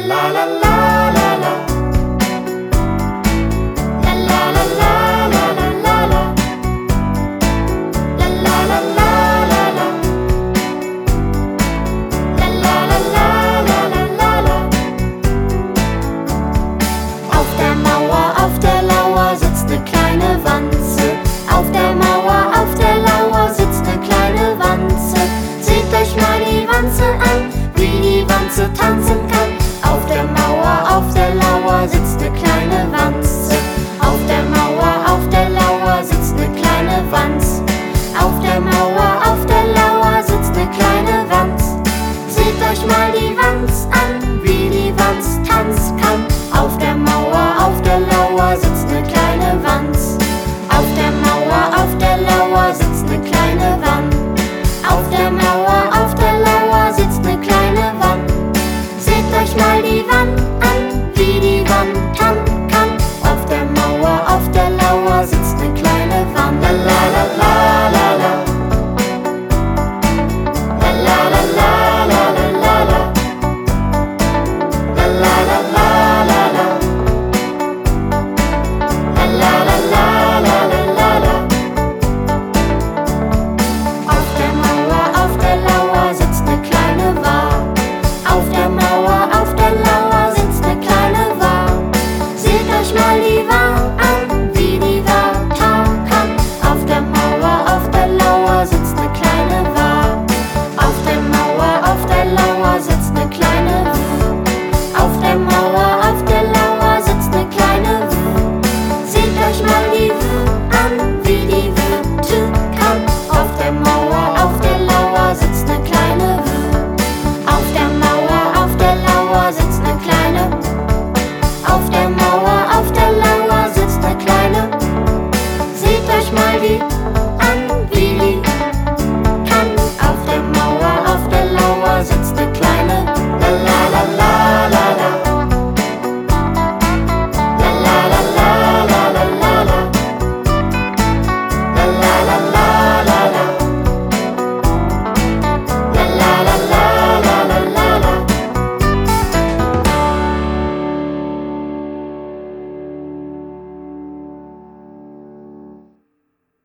la la la la la. La la la la la la la la. La la la la la la. La la la la la la la. Auf der Mauer, auf der Lauer sitzt ne kleine Wanze. Auf der Mauer, auf der Lauer sitzt ne kleine Wanze. Seht euch mal die Wanze an, wie die Wanze tanzen kann. Auf der Mauer, auf der Lauer sitzt ne kleine Wanze. Auf der Mauer, auf der Lauer sitzt ne kleine Wanz. Auf der Mauer, auf der Lauer sitzt ne kleine Wanz. Seht euch mal die Wanz an, wie die Wanz tanzen kann. Auf der Mauer, auf der Lauer sitzt ne kleine Wanz. Auf der Mauer, auf der Lauer sitzt ne kleine Wanz. Auf der Mauer, auf der Lauer sitzt ne kleine Wanz. Seht euch mal die Wanz